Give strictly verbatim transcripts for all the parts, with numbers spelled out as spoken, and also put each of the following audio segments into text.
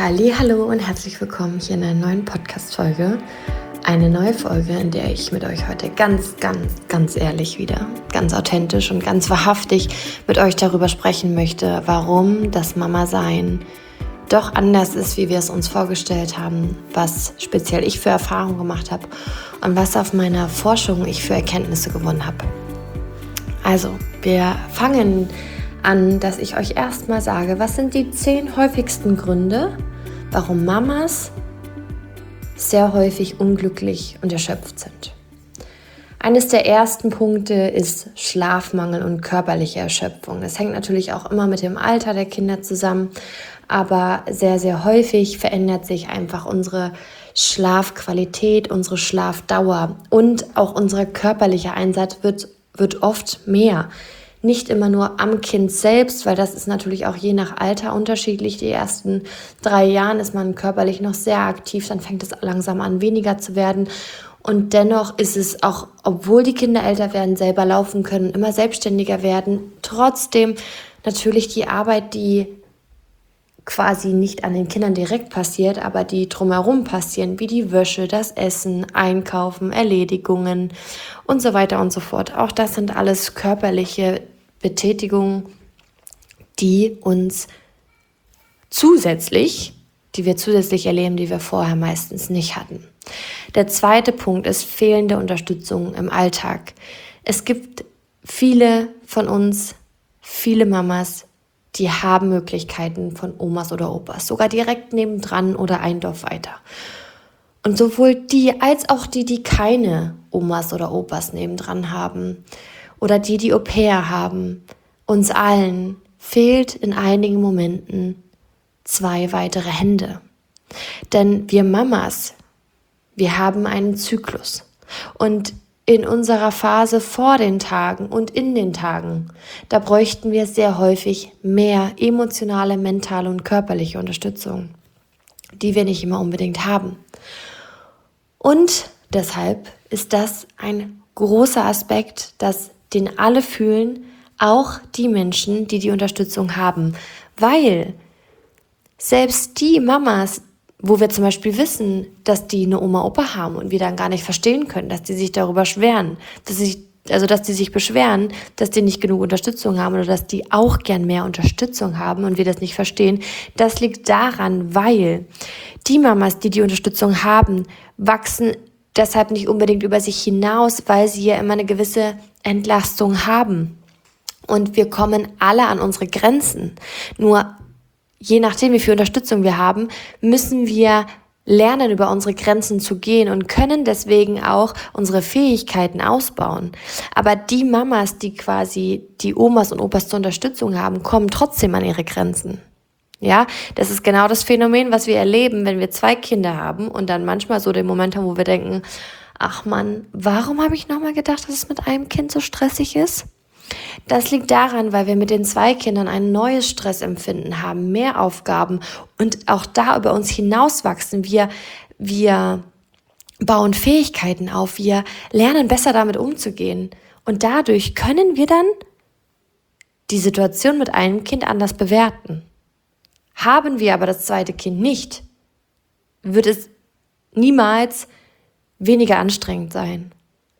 Hallihallo und herzlich willkommen hier in einer neuen Podcast-Folge. Eine neue Folge, in der ich mit euch heute ganz, ganz, ganz ehrlich wieder, ganz authentisch und ganz wahrhaftig mit euch darüber sprechen möchte, warum das Mama-Sein doch anders ist, wie wir es uns vorgestellt haben, was speziell ich für Erfahrungen gemacht habe und was auf meiner Forschung ich für Erkenntnisse gewonnen habe. Also, wir fangen an, dass ich euch erstmal sage, was sind die zehn häufigsten Gründe, warum Mamas sehr häufig unglücklich und erschöpft sind. Eines der ersten Punkte ist Schlafmangel und körperliche Erschöpfung. Das hängt natürlich auch immer mit dem Alter der Kinder zusammen, aber sehr, sehr häufig verändert sich einfach unsere Schlafqualität, unsere Schlafdauer und auch unser körperlicher Einsatz wird, wird oft mehr. Nicht immer nur am Kind selbst, weil das ist natürlich auch je nach Alter unterschiedlich. Die ersten drei Jahren ist man körperlich noch sehr aktiv, dann fängt es langsam an, weniger zu werden. Und dennoch ist es auch, obwohl die Kinder älter werden, selber laufen können, immer selbstständiger werden, trotzdem natürlich die Arbeit, die quasi nicht an den Kindern direkt passiert, aber die drumherum passieren, wie die Wäsche, das Essen, Einkaufen, Erledigungen und so weiter und so fort. Auch das sind alles körperliche Betätigungen, die uns zusätzlich, die wir zusätzlich erleben, die wir vorher meistens nicht hatten. Der zweite Punkt ist fehlende Unterstützung im Alltag. Es gibt viele von uns, viele Mamas, die haben Möglichkeiten von Omas oder Opas, sogar direkt nebendran oder ein Dorf weiter. Und sowohl die als auch die, die keine Omas oder Opas nebendran haben oder die, die Au-pair haben, uns allen fehlt in einigen Momenten zwei weitere Hände. Denn wir Mamas, wir haben einen Zyklus. Und in unserer Phase vor den Tagen und in den Tagen, da bräuchten wir sehr häufig mehr emotionale, mentale und körperliche Unterstützung, die wir nicht immer unbedingt haben. Und deshalb ist das ein großer Aspekt, dass den alle fühlen, auch die Menschen, die die Unterstützung haben. Weil selbst die Mamas, wo wir zum Beispiel wissen, dass die eine Oma, Opa haben und wir dann gar nicht verstehen können, dass die sich darüber schweren, dass sie, also dass die sich beschweren, dass die nicht genug Unterstützung haben oder dass die auch gern mehr Unterstützung haben und wir das nicht verstehen. Das liegt daran, weil die Mamas, die die Unterstützung haben, wachsen deshalb nicht unbedingt über sich hinaus, weil sie ja immer eine gewisse Entlastung haben. Und wir kommen alle an unsere Grenzen. Nur je nachdem, wie viel Unterstützung wir haben, müssen wir lernen, über unsere Grenzen zu gehen und können deswegen auch unsere Fähigkeiten ausbauen. Aber die Mamas, die quasi die Omas und Opas zur Unterstützung haben, kommen trotzdem an ihre Grenzen. Ja, das ist genau das Phänomen, was wir erleben, wenn wir zwei Kinder haben und dann manchmal so den Moment haben, wo wir denken, ach Mann, warum habe ich nochmal gedacht, dass es mit einem Kind so stressig ist? Das liegt daran, weil wir mit den zwei Kindern ein neues Stressempfinden haben, mehr Aufgaben und auch da über uns hinauswachsen. Wir, wir bauen Fähigkeiten auf, wir lernen besser damit umzugehen und dadurch können wir dann die Situation mit einem Kind anders bewerten. Haben wir aber das zweite Kind nicht, wird es niemals weniger anstrengend sein.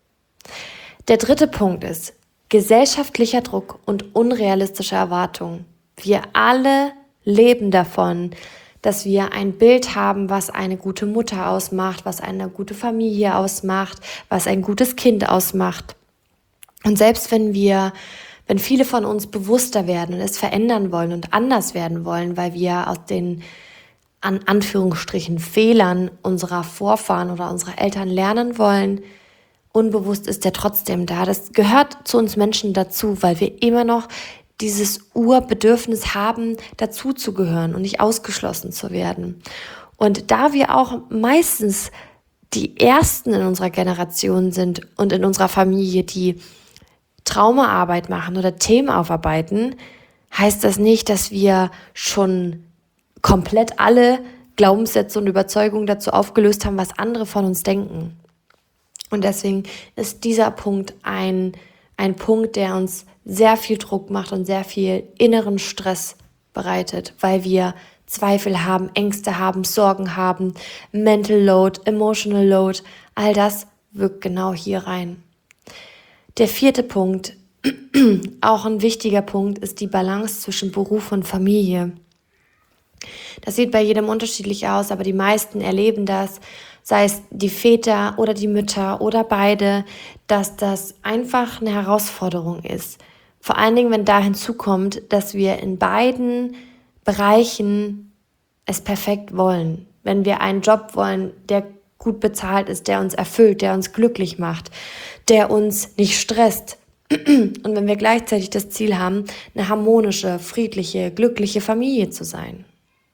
Der dritte Punkt ist gesellschaftlicher Druck und unrealistische Erwartungen. Wir alle leben davon, dass wir ein Bild haben, was eine gute Mutter ausmacht, was eine gute Familie ausmacht, was ein gutes Kind ausmacht. Und selbst wenn wir Wenn viele von uns bewusster werden und es verändern wollen und anders werden wollen, weil wir aus den an Anführungsstrichen Fehlern unserer Vorfahren oder unserer Eltern lernen wollen, unbewusst ist der trotzdem da. Das gehört zu uns Menschen dazu, weil wir immer noch dieses Urbedürfnis haben, dazuzugehören und nicht ausgeschlossen zu werden. Und da wir auch meistens die Ersten in unserer Generation sind und in unserer Familie, die Traumaarbeit machen oder Themen aufarbeiten, heißt das nicht, dass wir schon komplett alle Glaubenssätze und Überzeugungen dazu aufgelöst haben, was andere von uns denken. Und deswegen ist dieser Punkt ein, ein Punkt, der uns sehr viel Druck macht und sehr viel inneren Stress bereitet, weil wir Zweifel haben, Ängste haben, Sorgen haben, Mental Load, Emotional Load, all das wirkt genau hier rein. Der vierte Punkt, auch ein wichtiger Punkt, ist die Balance zwischen Beruf und Familie. Das sieht bei jedem unterschiedlich aus, aber die meisten erleben das, sei es die Väter oder die Mütter oder beide, dass das einfach eine Herausforderung ist. Vor allen Dingen, wenn da hinzukommt, dass wir in beiden Bereichen es perfekt wollen. Wenn wir einen Job wollen, der gut bezahlt ist, der uns erfüllt, der uns glücklich macht, der uns nicht stresst. Und wenn wir gleichzeitig das Ziel haben, eine harmonische, friedliche, glückliche Familie zu sein,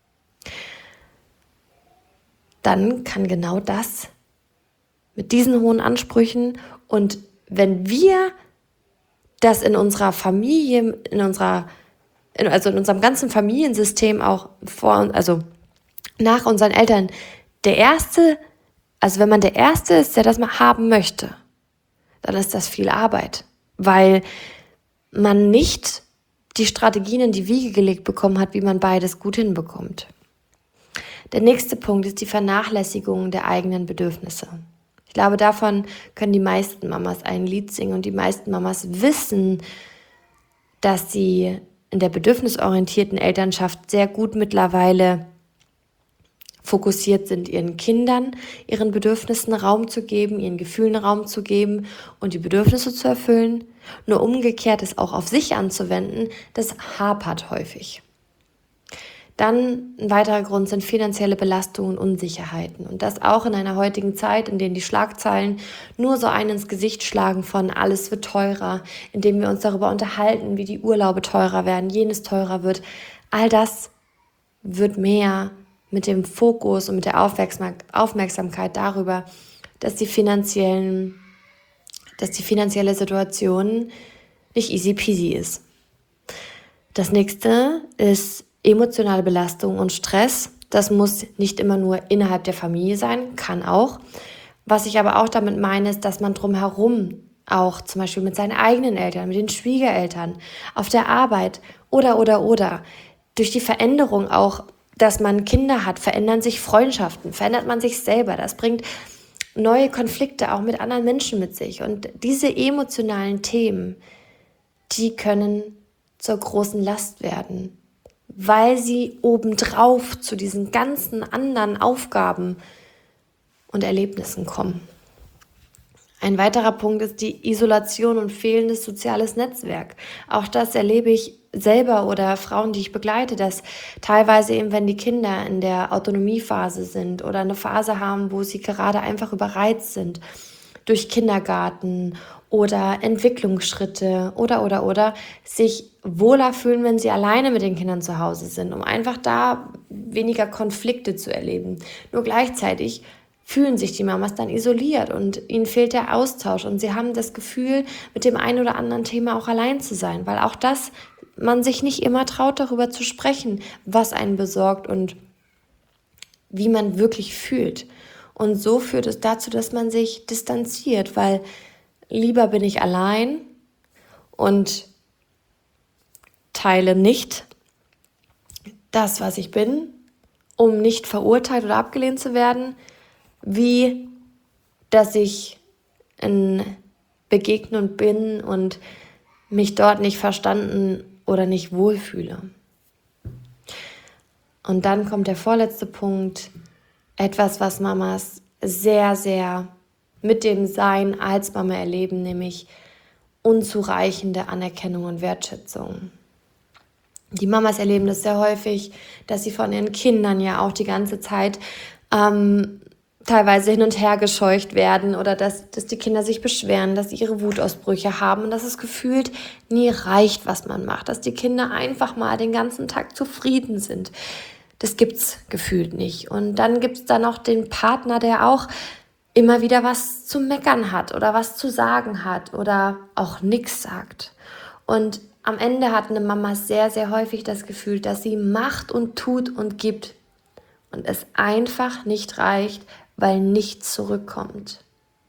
dann kann genau das mit diesen hohen Ansprüchen und wenn wir das in unserer Familie, in unserer, also in unserem ganzen Familiensystem auch vor, also nach unseren Eltern, der Erste, also wenn man der Erste ist, der das mal haben möchte, dann ist das viel Arbeit, weil man nicht die Strategien in die Wiege gelegt bekommen hat, wie man beides gut hinbekommt. Der nächste Punkt ist die Vernachlässigung der eigenen Bedürfnisse. Ich glaube, davon können die meisten Mamas ein Lied singen und die meisten Mamas wissen, dass sie in der bedürfnisorientierten Elternschaft sehr gut mittlerweile fokussiert sind, ihren Kindern, ihren Bedürfnissen Raum zu geben, ihren Gefühlen Raum zu geben und die Bedürfnisse zu erfüllen. Nur umgekehrt es auch auf sich anzuwenden, das hapert häufig. Dann ein weiterer Grund sind finanzielle Belastungen und Unsicherheiten. Und das auch in einer heutigen Zeit, in der die Schlagzeilen nur so einen ins Gesicht schlagen von alles wird teurer, indem wir uns darüber unterhalten, wie die Urlaube teurer werden, jenes teurer wird. All das wird mehr mit dem Fokus und mit der Aufmerksamkeit darüber, dass die finanziellen, dass die finanzielle Situation nicht easy peasy ist. Das nächste ist emotionale Belastung und Stress. Das muss nicht immer nur innerhalb der Familie sein, kann auch. Was ich aber auch damit meine, ist, dass man drumherum auch zum Beispiel mit seinen eigenen Eltern, mit den Schwiegereltern, auf der Arbeit oder, oder, oder, durch die Veränderung auch, dass man Kinder hat, verändern sich Freundschaften, verändert man sich selber. Das bringt neue Konflikte auch mit anderen Menschen mit sich. Und diese emotionalen Themen, die können zur großen Last werden, weil sie obendrauf zu diesen ganzen anderen Aufgaben und Erlebnissen kommen. Ein weiterer Punkt ist die Isolation und fehlendes soziales Netzwerk. Auch das erlebe ich selber oder Frauen, die ich begleite, dass teilweise eben, wenn die Kinder in der Autonomiephase sind oder eine Phase haben, wo sie gerade einfach überreizt sind durch Kindergarten oder Entwicklungsschritte oder, oder, oder, sich wohler fühlen, wenn sie alleine mit den Kindern zu Hause sind, um einfach da weniger Konflikte zu erleben. Nur gleichzeitig fühlen sich die Mamas dann isoliert und ihnen fehlt der Austausch und sie haben das Gefühl, mit dem einen oder anderen Thema auch allein zu sein, weil auch das, man sich nicht immer traut, darüber zu sprechen, was einen besorgt und wie man wirklich fühlt. Und so führt es dazu, dass man sich distanziert, weil lieber bin ich allein und teile nicht das, was ich bin, um nicht verurteilt oder abgelehnt zu werden, wie dass ich in Begegnung bin und mich dort nicht verstanden oder nicht wohlfühle. Und dann kommt der vorletzte Punkt, etwas, was Mamas sehr, sehr mit dem Sein als Mama erleben, nämlich unzureichende Anerkennung und Wertschätzung. Die Mamas erleben das sehr häufig, dass sie von ihren Kindern ja auch die ganze Zeit ähm, teilweise hin und her gescheucht werden oder dass, dass die Kinder sich beschweren, dass sie ihre Wutausbrüche haben und dass es gefühlt nie reicht, was man macht, dass die Kinder einfach mal den ganzen Tag zufrieden sind. Das gibt's gefühlt nicht. Und dann gibt's da noch den Partner, der auch immer wieder was zu meckern hat oder was zu sagen hat oder auch nichts sagt. Und am Ende hat eine Mama sehr, sehr häufig das Gefühl, dass sie macht und tut und gibt und es einfach nicht reicht, weil nichts zurückkommt.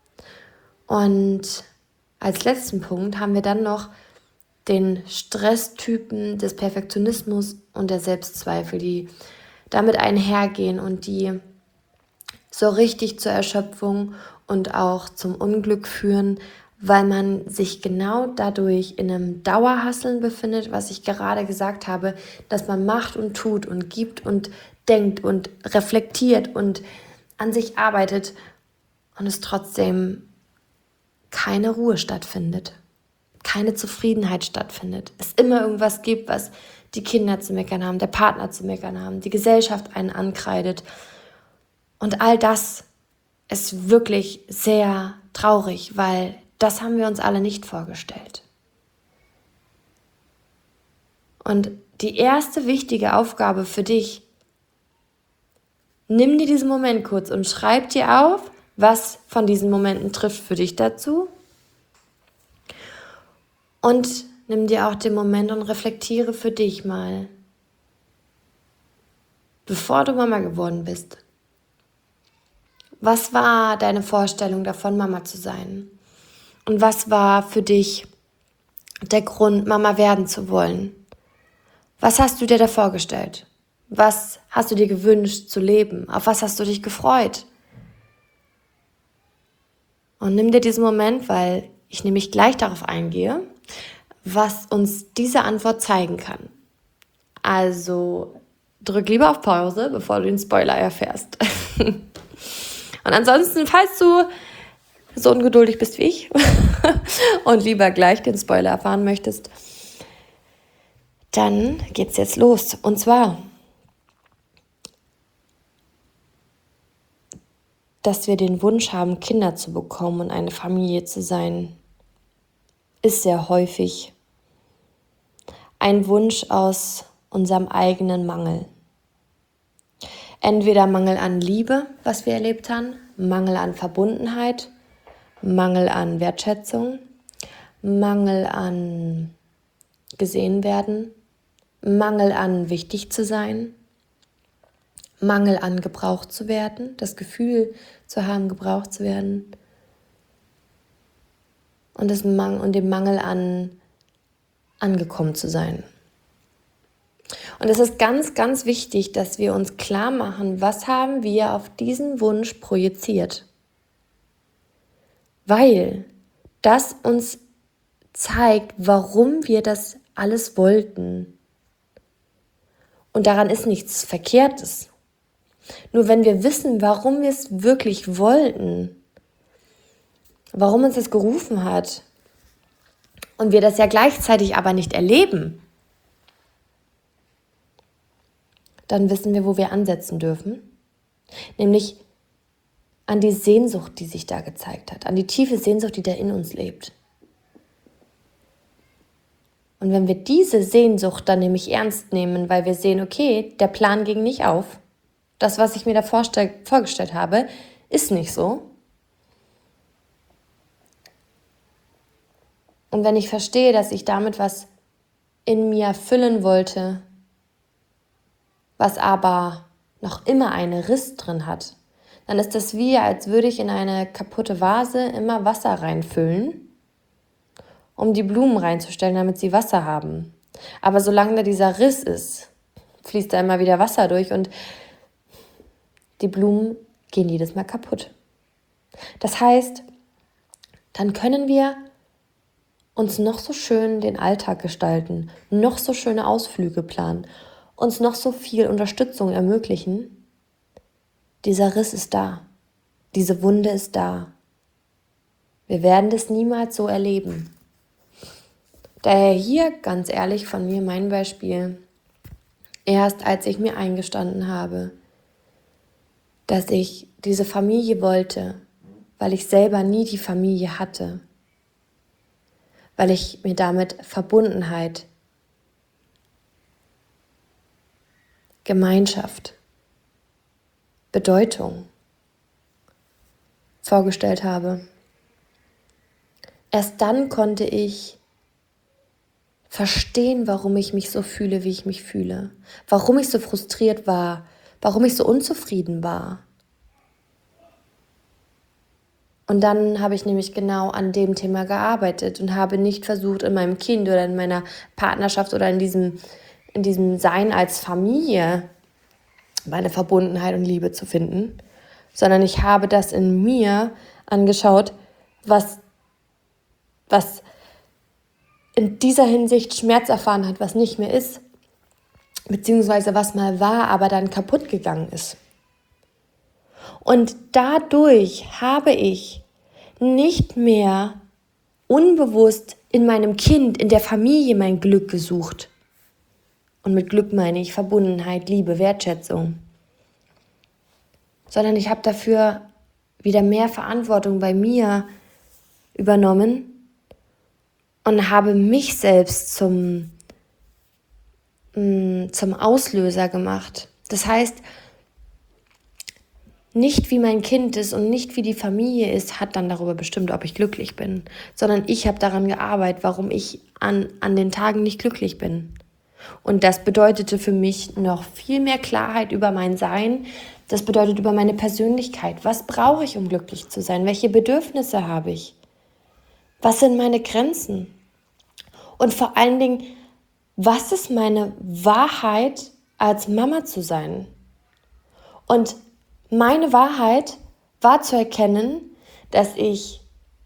Und als letzten Punkt haben wir dann noch den Stresstypen des Perfektionismus und der Selbstzweifel, die damit einhergehen und die so richtig zur Erschöpfung und auch zum Unglück führen, weil man sich genau dadurch in einem Dauerhasseln befindet, was ich gerade gesagt habe, dass man macht und tut und gibt und denkt und reflektiert und an sich arbeitet und es trotzdem keine Ruhe stattfindet, keine Zufriedenheit stattfindet. Es immer irgendwas gibt, was die Kinder zu meckern haben, der Partner zu meckern haben, die Gesellschaft einen ankreidet. Und all das ist wirklich sehr traurig, weil das haben wir uns alle nicht vorgestellt. Und die erste wichtige Aufgabe für dich: Nimm dir diesen Moment kurz und schreib dir auf, was von diesen Momenten trifft für dich dazu. Und nimm dir auch den Moment und reflektiere für dich mal, bevor du Mama geworden bist. Was war deine Vorstellung davon, Mama zu sein? Und was war für dich der Grund, Mama werden zu wollen? Was hast du dir da vorgestellt? Was hast du dir gewünscht zu leben? Auf was hast du dich gefreut? Und nimm dir diesen Moment, weil ich nämlich gleich darauf eingehe, was uns diese Antwort zeigen kann. Also drück lieber auf Pause, bevor du den Spoiler erfährst. Und ansonsten, falls du so ungeduldig bist wie ich und lieber gleich den Spoiler erfahren möchtest, dann geht's jetzt los. Und zwar, dass wir den Wunsch haben, Kinder zu bekommen und eine Familie zu sein, ist sehr häufig ein Wunsch aus unserem eigenen Mangel. Entweder Mangel an Liebe, was wir erlebt haben, Mangel an Verbundenheit, Mangel an Wertschätzung, Mangel an gesehen werden, Mangel an wichtig zu sein, Mangel an gebraucht zu werden, das Gefühl zu haben, gebraucht zu werden und, das Mang- und dem Mangel an angekommen zu sein. Und es ist ganz, ganz wichtig, dass wir uns klar machen, was haben wir auf diesen Wunsch projiziert. Weil das uns zeigt, warum wir das alles wollten. Und daran ist nichts Verkehrtes. Nur wenn wir wissen, warum wir es wirklich wollten, warum uns das gerufen hat, und wir das ja gleichzeitig aber nicht erleben, dann wissen wir, wo wir ansetzen dürfen. Nämlich an die Sehnsucht, die sich da gezeigt hat, an die tiefe Sehnsucht, die da in uns lebt. Und wenn wir diese Sehnsucht dann nämlich ernst nehmen, weil wir sehen, okay, der Plan ging nicht auf, das, was ich mir da vorstell- vorgestellt habe, ist nicht so. Und wenn ich verstehe, dass ich damit was in mir füllen wollte, was aber noch immer einen Riss drin hat, dann ist das wie, als würde ich in eine kaputte Vase immer Wasser reinfüllen, um die Blumen reinzustellen, damit sie Wasser haben. Aber solange da dieser Riss ist, fließt da immer wieder Wasser durch und die Blumen gehen jedes Mal kaputt. Das heißt, dann können wir uns noch so schön den Alltag gestalten, noch so schöne Ausflüge planen, uns noch so viel Unterstützung ermöglichen. Dieser Riss ist da, diese Wunde ist da. Wir werden das niemals so erleben. Daher hier ganz ehrlich von mir mein Beispiel. Erst als ich mir eingestanden habe, dass ich diese Familie wollte, weil ich selber nie die Familie hatte, weil ich mir damit Verbundenheit, Gemeinschaft, Bedeutung vorgestellt habe. Erst dann konnte ich verstehen, warum ich mich so fühle, wie ich mich fühle, warum ich so frustriert war, warum ich so unzufrieden war. Und dann habe ich nämlich genau an dem Thema gearbeitet und habe nicht versucht, in meinem Kind oder in meiner Partnerschaft oder in diesem, in diesem Sein als Familie meine Verbundenheit und Liebe zu finden, sondern ich habe das in mir angeschaut, was, was in dieser Hinsicht Schmerz erfahren hat, was nicht mehr ist, beziehungsweise was mal war, aber dann kaputt gegangen ist. Und dadurch habe ich nicht mehr unbewusst in meinem Kind, in der Familie mein Glück gesucht. Und mit Glück meine ich Verbundenheit, Liebe, Wertschätzung. Sondern ich habe dafür wieder mehr Verantwortung bei mir übernommen und habe mich selbst zum, mh, zum Auslöser gemacht. Das heißt, nicht wie mein Kind ist und nicht wie die Familie ist, hat dann darüber bestimmt, ob ich glücklich bin, sondern ich habe daran gearbeitet, warum ich an, an den Tagen nicht glücklich bin. Und das bedeutete für mich noch viel mehr Klarheit über mein Sein. Das bedeutet über meine Persönlichkeit. Was brauche ich, um glücklich zu sein? Welche Bedürfnisse habe ich? Was sind meine Grenzen? Und vor allen Dingen, was ist meine Wahrheit, als Mama zu sein? Und meine Wahrheit war zu erkennen, dass ich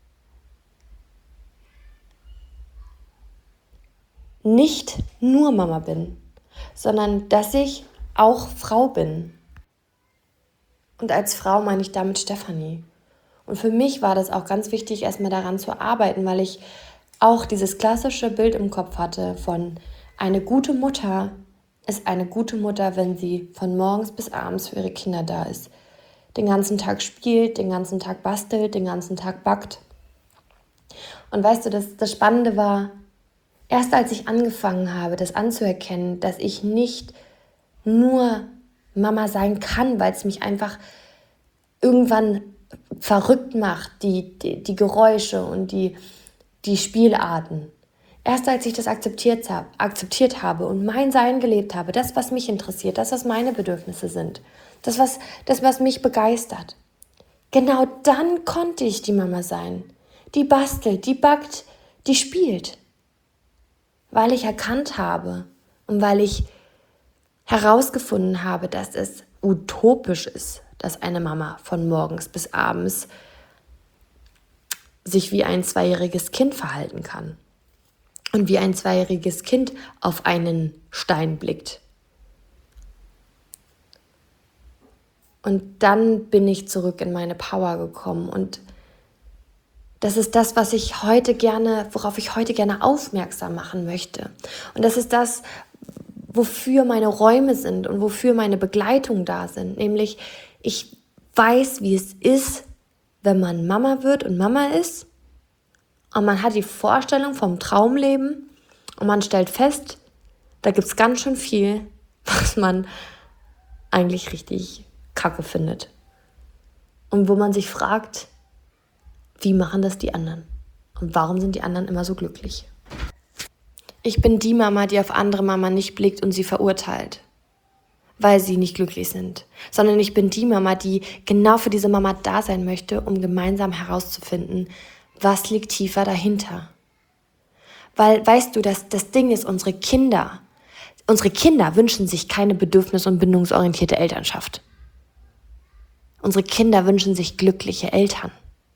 nicht nur Mama bin, sondern dass ich auch Frau bin. Und als Frau meine ich damit Stefanie. Und für mich war das auch ganz wichtig, erstmal daran zu arbeiten, weil ich auch dieses klassische Bild im Kopf hatte von eine gute Mutter ist eine gute Mutter, wenn sie von morgens bis abends für ihre Kinder da ist. Den ganzen Tag spielt, den ganzen Tag bastelt, den ganzen Tag backt. Und weißt du, das, das Spannende war, erst als ich angefangen habe, das anzuerkennen, dass ich nicht nur Mama sein kann, weil es mich einfach irgendwann verrückt macht, die, die, die Geräusche und die, die Spielarten. Erst als ich das akzeptiert, hab, akzeptiert habe und mein Sein gelebt habe, das, was mich interessiert, das, was meine Bedürfnisse sind, das, was, das, was mich begeistert, genau dann konnte ich die Mama sein, die bastelt, die backt, die spielt. Weil ich erkannt habe und weil ich herausgefunden habe, dass es utopisch ist, dass eine Mama von morgens bis abends sich wie ein zweijähriges Kind verhalten kann und wie ein zweijähriges Kind auf einen Stein blickt. Und dann bin ich zurück in meine Power gekommen und das ist das, was ich heute gerne, worauf ich heute gerne aufmerksam machen möchte. Und das ist das, wofür meine Räume sind und wofür meine Begleitung da sind. Nämlich, ich weiß, wie es ist, wenn man Mama wird und Mama ist. Und man hat die Vorstellung vom Traumleben und man stellt fest, da gibt es ganz schön viel, was man eigentlich richtig kacke findet. Und wo man sich fragt, wie machen das die anderen? Und warum sind die anderen immer so glücklich? Ich bin die Mama, die auf andere Mama nicht blickt und sie verurteilt, weil sie nicht glücklich sind. Sondern ich bin die Mama, die genau für diese Mama da sein möchte, um gemeinsam herauszufinden, was liegt tiefer dahinter. Weil, weißt du, das, das Ding ist, unsere Kinder, unsere Kinder wünschen sich keine bedürfnis- und bindungsorientierte Elternschaft. Unsere Kinder wünschen sich glückliche Eltern.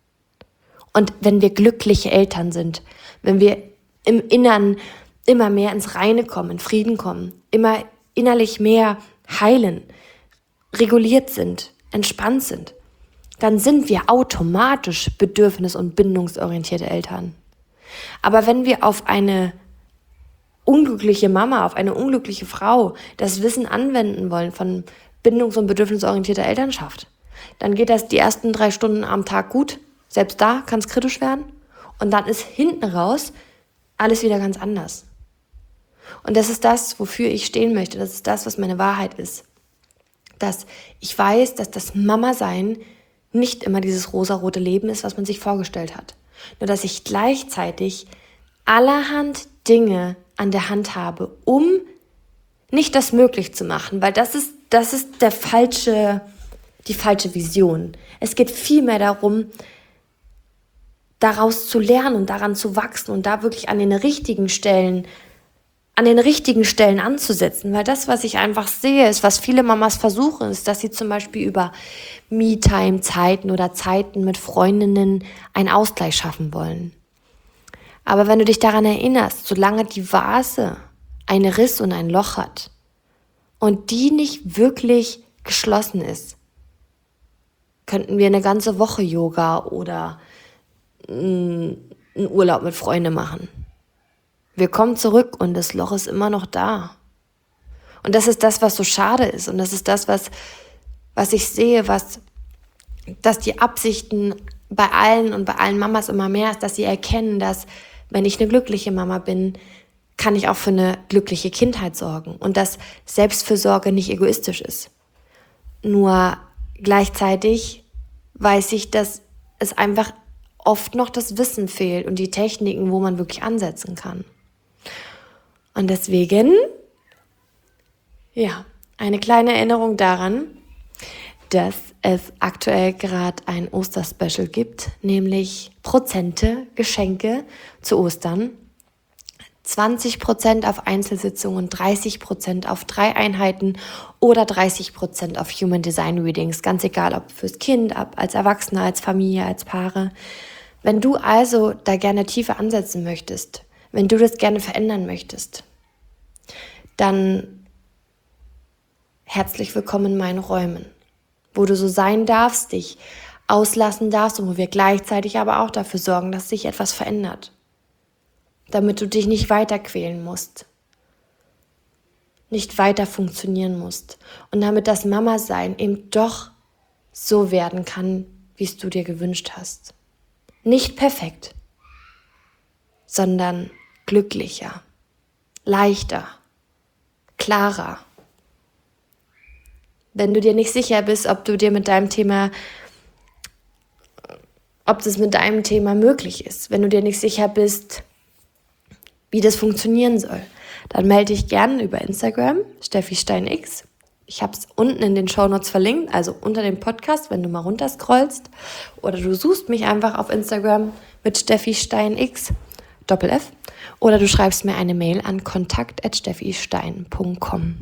Und wenn wir glückliche Eltern sind, wenn wir im Innern immer mehr ins Reine kommen, in Frieden kommen, immer innerlich mehr heilen, reguliert sind, entspannt sind, dann sind wir automatisch bedürfnis- und bindungsorientierte Eltern. Aber wenn wir auf eine unglückliche Mama, auf eine unglückliche Frau das Wissen anwenden wollen von bindungs- und bedürfnisorientierter Elternschaft, dann geht das die ersten drei Stunden am Tag gut. Selbst da kann es kritisch werden. Und dann ist hinten raus alles wieder ganz anders. Und das ist das, wofür ich stehen möchte. Das ist das, was meine Wahrheit ist. Dass ich weiß, dass das Mama-Sein nicht immer dieses rosarote Leben ist, was man sich vorgestellt hat. Nur dass ich gleichzeitig allerhand Dinge an der Hand habe, um nicht das möglich zu machen. Weil das ist, das ist der falsche, die falsche Vision. Es geht vielmehr darum, daraus zu lernen und daran zu wachsen und da wirklich an den richtigen Stellen an den richtigen Stellen anzusetzen, weil das, was ich einfach sehe, ist, was viele Mamas versuchen, ist, dass sie zum Beispiel über Me-Time-Zeiten oder Zeiten mit Freundinnen einen Ausgleich schaffen wollen. Aber wenn du dich daran erinnerst, solange die Vase einen Riss und ein Loch hat und die nicht wirklich geschlossen ist, könnten wir eine ganze Woche Yoga oder einen Urlaub mit Freunden machen. Wir kommen zurück und das Loch ist immer noch da. Und das ist das, was so schade ist. Und das ist das, was, was ich sehe, was, dass die Absichten bei allen und bei allen Mamas immer mehr ist, dass sie erkennen, dass, wenn ich eine glückliche Mama bin, kann ich auch für eine glückliche Kindheit sorgen. Und dass Selbstfürsorge nicht egoistisch ist. Nur gleichzeitig weiß ich, dass es einfach oft noch das Wissen fehlt und die Techniken, wo man wirklich ansetzen kann. Und deswegen, ja, eine kleine Erinnerung daran, dass es aktuell gerade ein Osterspecial gibt, nämlich Prozente, Geschenke zu Ostern. zwanzig Prozent auf Einzelsitzungen, dreißig Prozent auf drei Einheiten oder dreißig Prozent auf Human Design Readings, ganz egal, ob fürs Kind, ob als Erwachsene, als Familie, als Paare. Wenn du also da gerne tiefer ansetzen möchtest, wenn du das gerne verändern möchtest, dann herzlich willkommen in meinen Räumen, wo du so sein darfst, dich auslassen darfst und wo wir gleichzeitig aber auch dafür sorgen, dass sich etwas verändert, damit du dich nicht weiter quälen musst, nicht weiter funktionieren musst und damit das Mama-Sein eben doch so werden kann, wie es du dir gewünscht hast. Nicht perfekt, sondern glücklicher, leichter, klarer. Wenn du dir nicht sicher bist, ob du dir mit deinem Thema, ob das mit deinem Thema möglich ist, wenn du dir nicht sicher bist, wie das funktionieren soll, dann melde dich gerne über Instagram, Steffi Stein X. Ich habe es unten in den Shownotes verlinkt, also unter dem Podcast, wenn du mal runterscrollst. Oder du suchst mich einfach auf Instagram mit Steffi Stein X, Doppel F. Oder du schreibst mir eine Mail an kontakt at steffistein punkt com.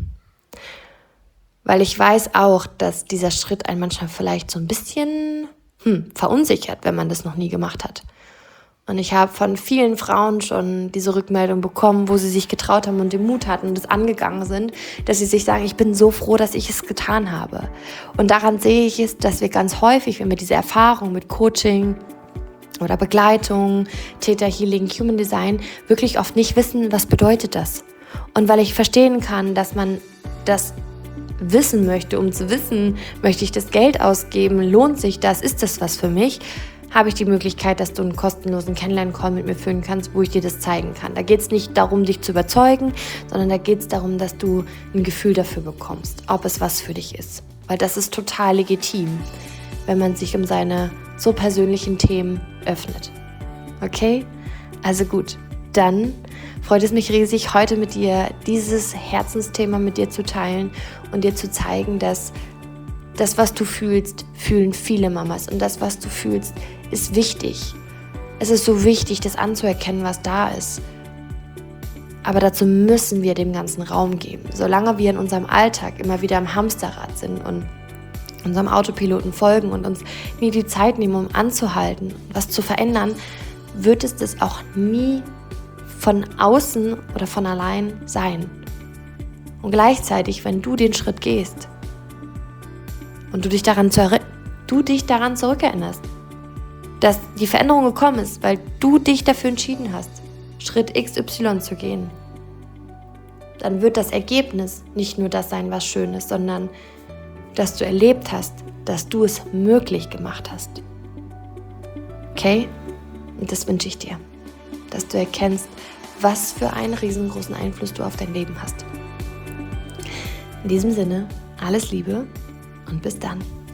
Weil ich weiß auch, dass dieser Schritt einen manchmal vielleicht so ein bisschen hm, verunsichert, wenn man das noch nie gemacht hat. Und ich habe von vielen Frauen schon diese Rückmeldung bekommen, wo sie sich getraut haben und den Mut hatten und es angegangen sind, dass sie sich sagen, ich bin so froh, dass ich es getan habe. Und daran sehe ich es, dass wir ganz häufig, wenn wir diese Erfahrung mit Coaching oder Begleitung, Theta Healing, Human Design, wirklich oft nicht wissen, was bedeutet das. Und weil ich verstehen kann, dass man das wissen möchte, um zu wissen, möchte ich das Geld ausgeben, lohnt sich das, ist das was für mich, habe ich die Möglichkeit, dass du einen kostenlosen Kennenlern-Call mit mir führen kannst, wo ich dir das zeigen kann. Da geht es nicht darum, dich zu überzeugen, sondern da geht es darum, dass du ein Gefühl dafür bekommst, ob es was für dich ist. Weil das ist total legitim, wenn man sich um seine so persönlichen Themen öffnet. Okay? Also gut, dann freut es mich riesig, heute mit dir dieses Herzensthema mit dir zu teilen und dir zu zeigen, dass das, was du fühlst, fühlen viele Mamas. Und das, was du fühlst, ist wichtig. Es ist so wichtig, das anzuerkennen, was da ist. Aber dazu müssen wir dem ganzen Raum geben. Solange wir in unserem Alltag immer wieder im Hamsterrad sind und unserem Autopiloten folgen und uns nie die Zeit nehmen, um anzuhalten, was zu verändern, wird es das auch nie von außen oder von allein sein. Und gleichzeitig, wenn du den Schritt gehst, und du dich daran, zu erri- du dich daran zurückerinnerst, dass die Veränderung gekommen ist, weil du dich dafür entschieden hast, Schritt X Y zu gehen, dann wird das Ergebnis nicht nur das sein, was schön ist, sondern dass du erlebt hast, dass du es möglich gemacht hast. Okay? Und das wünsche ich dir, dass du erkennst, was für einen riesengroßen Einfluss du auf dein Leben hast. In diesem Sinne, alles Liebe und bis dann.